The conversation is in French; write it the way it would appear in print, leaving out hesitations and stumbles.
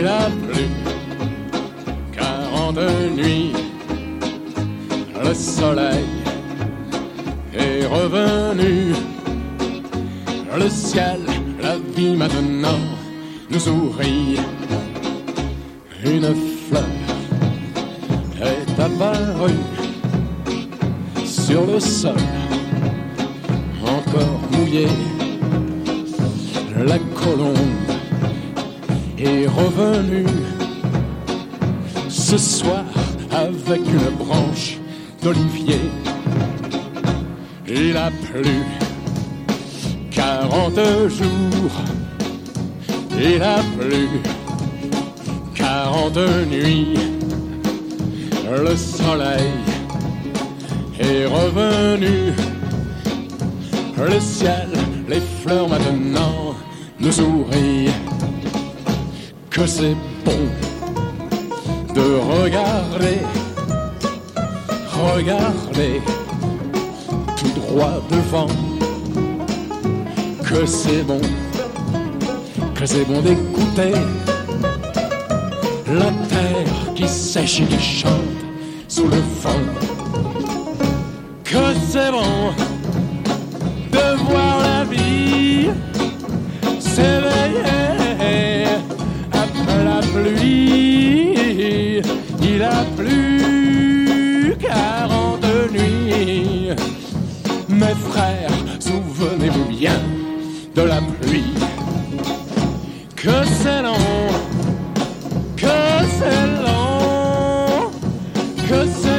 Il a plu 40 nuits, le soleil est revenu, le ciel, la vie maintenant nous sourit. Une fleur est apparue sur le sol, encore mouillé. La colombe est revenue ce soir avec une branche d'olivier. Il a plu 40 jours, il a plu 40 nuits, le soleil est revenu, le ciel, les fleurs maintenant nous sourient. Que c'est bon de regarder, regarder tout droit devant. Que c'est bon d'écouter la terre qui sèche et qui chante sous le vent. Que c'est bon de voir la vie s'éveiller après la pluie. Il a plu 40 nuits. Mes frères, souvenez-vous bien de la pluie. Que c'est long, que c'est long, que c'est